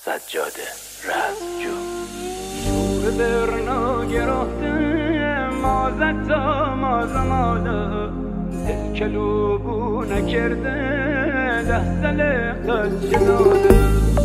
سجاده رزمجو. شور برنا گرفته مازت تا مازماده، دل کلوبو نکرده دستل قد جناده.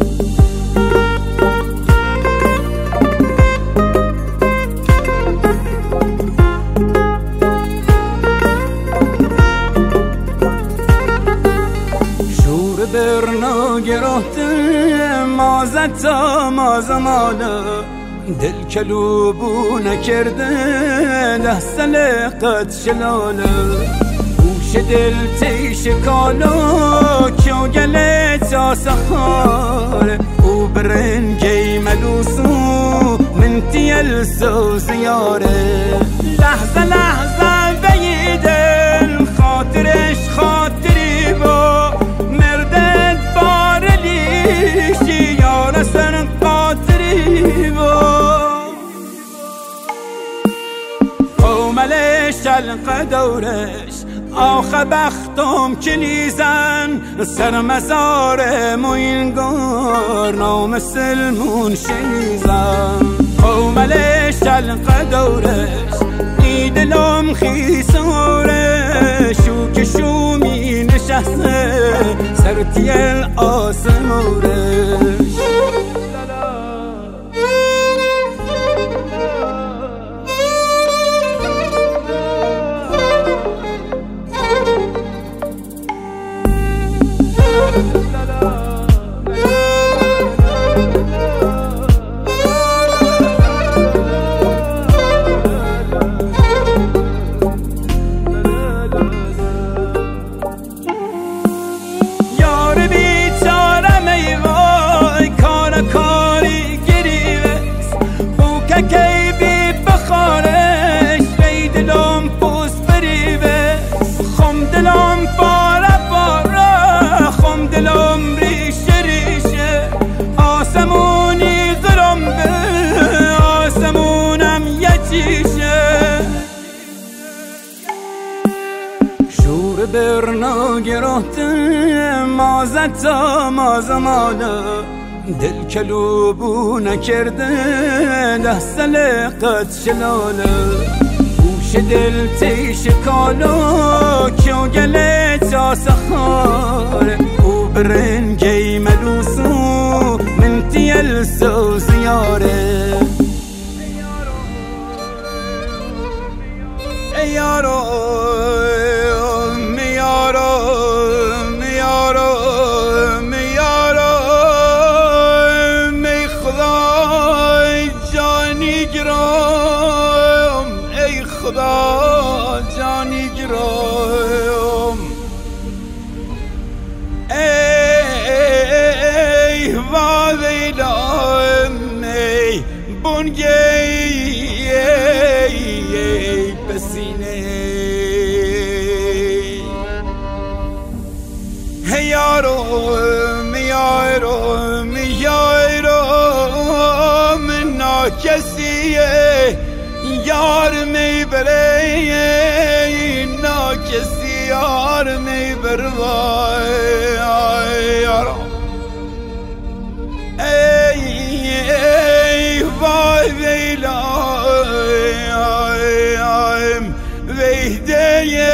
شور برنا گرفته مازت تا مازماده، دل کلوبو نکرده لحسل قد شلاله. گوش دل تیش کالو کیو گله تا سخاره، او برنگی ملوسو من تیل سو زیاره. لحظه لحظه بی دل خاطرش خاطری با مردت بار لیشی یار سر قاطری با. قوملش شلق دورش آخه بختم کلیزن، سر مزار موینگار نام سلمون شیزن. قوملش شلق دورش ای دلم خیسارش، شو که شو می نشسته سر تیل آسمارش. شور برنا گرفته مازت تا مازماده، دل کلوبو نکرده لحسل قد شلاله. گوش دل تیش کالو کیو گله تا سخاره، او برنگی ملوسو من تیل سو زیاره. ای یارو خدا جانی گرام، ای وادیدم ای بونگی ای پسینه. ای یارم یارم یارم ناکسیه یار میبره نا کسی یار میبره. وای یارم ای وای ویلا ویده